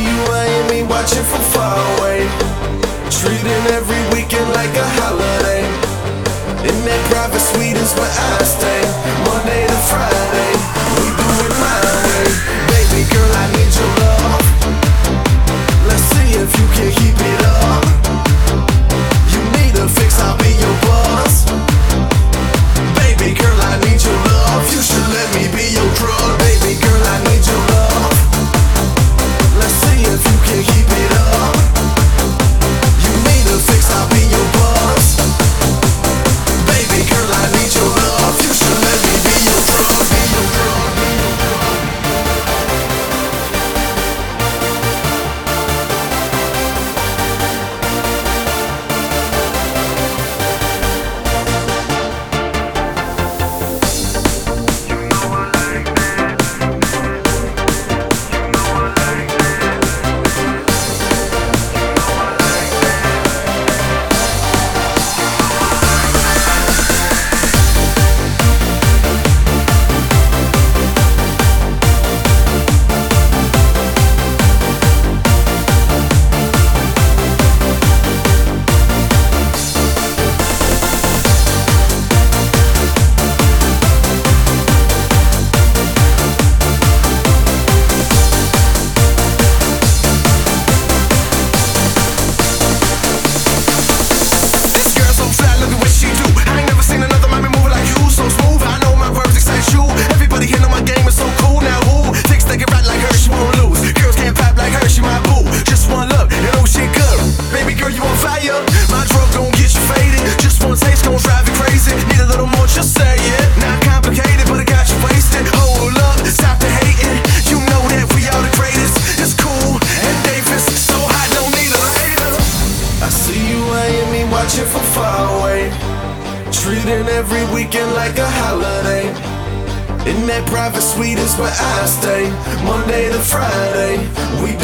you Miami watching from far away, treating every weekend like a holiday. In that private suite is where I stay, Monday to Friday, we do it my way. Baby girl, I need your love. Let's see if you can keep it up. You need a fix, I'll be your boss. Baby girl, I need your love. You should let me be your drug. Baby girl, I need your love. Let's see if you can keep it up. You need a fix, I'll be your boss. Baby girl, I need your love. You should let me be your drug. Be your drug. Watching from far away, treating every weekend like a holiday. In that private suite is where I stay, Monday to Friday, we